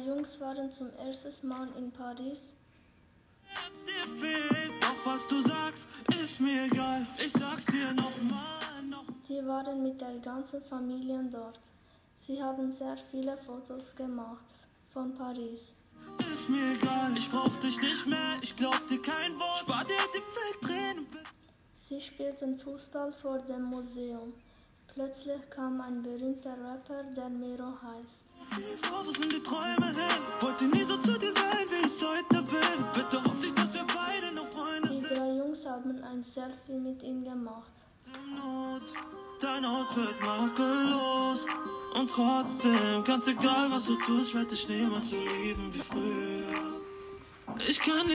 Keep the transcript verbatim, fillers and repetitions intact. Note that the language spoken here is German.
Jungs waren zum ersten Mal in Paris. Doch was du sagst, ist mir egal. Ich sag's dir nochmal. Noch Sie waren mit der ganzen Familie dort. Sie haben sehr viele Fotos gemacht von Paris. ist mir egal, ich brauch dich nicht mehr. Ich glaub dir kein Wort. Spar dir die Fake-Tränen. Sie spielten Fußball vor dem Museum. Plötzlich kam ein berühmter Rapper, der Mero heißt. Wo sind die Träume hin? Wollte nie so zu dir sein, wie ich heute bin. Bitte hoffe ich, dass wir beide noch Freunde Die sind. drei Jungs haben ein Selfie mit ihm gemacht. Not, dein Outfit makellos. Und trotzdem, ganz egal was du tust, werd ich niemals so lieben wie früher. Ich kann nicht